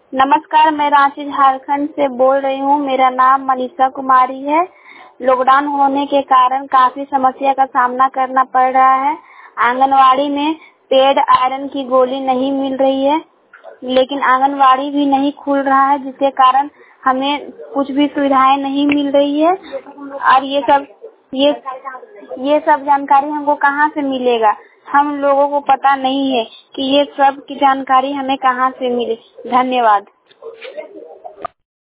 नमस्कार, मैं रांची झारखंड से बोल रही हूँ। मेरा नाम मनीषा कुमारी है। लॉकडाउन होने के कारण काफी समस्या का सामना करना पड़ रहा है। आंगनवाड़ी में पेड आयरन की गोली नहीं मिल रही है, लेकिन आंगनवाड़ी भी नहीं खुल रहा है, जिसके कारण हमें कुछ भी सुविधाएं नहीं मिल रही है। और ये सब जानकारी हमको कहाँ से मिलेगा? हम लोगों को पता नहीं है कि ये सब की जानकारी हमें कहाँ से मिले। धन्यवाद।